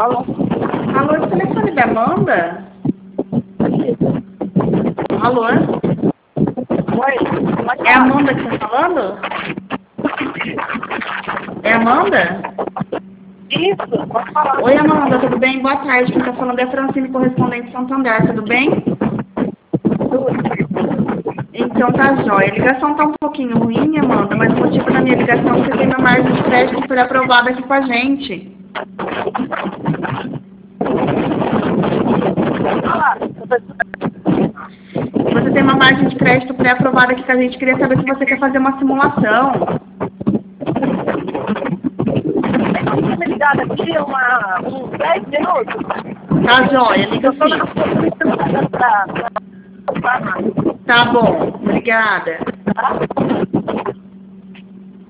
Alô? Alô, esse telefone da Amanda? Alô? Oi? É a Amanda que tá falando? É a Amanda? Isso, pode falar. Oi, Amanda, tudo bem? Boa tarde. Quem tá falando é a Francine, correspondente Santander, tudo bem? Então tá jóia. A ligação tá um pouquinho ruim, Amanda, mas o motivo da minha ligação é que você tem uma margem de crédito foi aprovada aqui com a gente. Você tem uma margem de crédito pré-aprovada aqui com a gente. Queria saber se você quer fazer uma simulação. Você me ligado aqui uns 10 minutos? Tá jóia, liga Eu tô na sim. pra... Tá bom, obrigada. Tá?